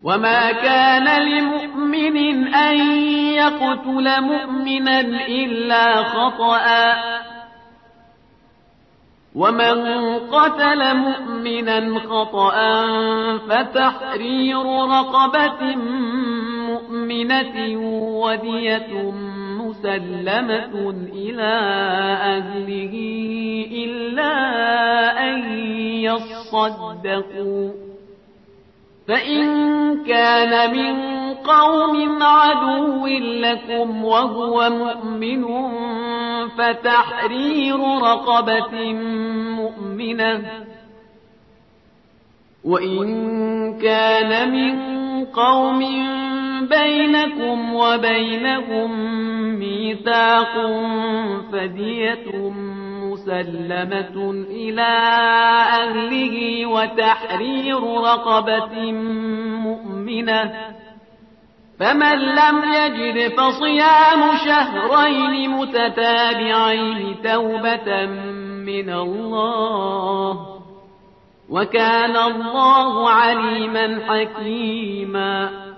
وما كان لمؤمن أن يقتل مؤمنا إلا خطأ ومن قتل مؤمنا خطأ فتحرير رقبة مؤمنة ودية مسلمة إلى أهله إلا أن يصدقوا فإن كان من قوم عدو لكم وهو مؤمن فتحرير رقبة مؤمنة وإن كان من قوم بينكم وبينهم ميثاق فدية مسلمة إلى أهله وتحرير رقبة مؤمنة فمن لم يجد فصيام شهرين متتابعين توبة من الله وكان الله عليما حكيما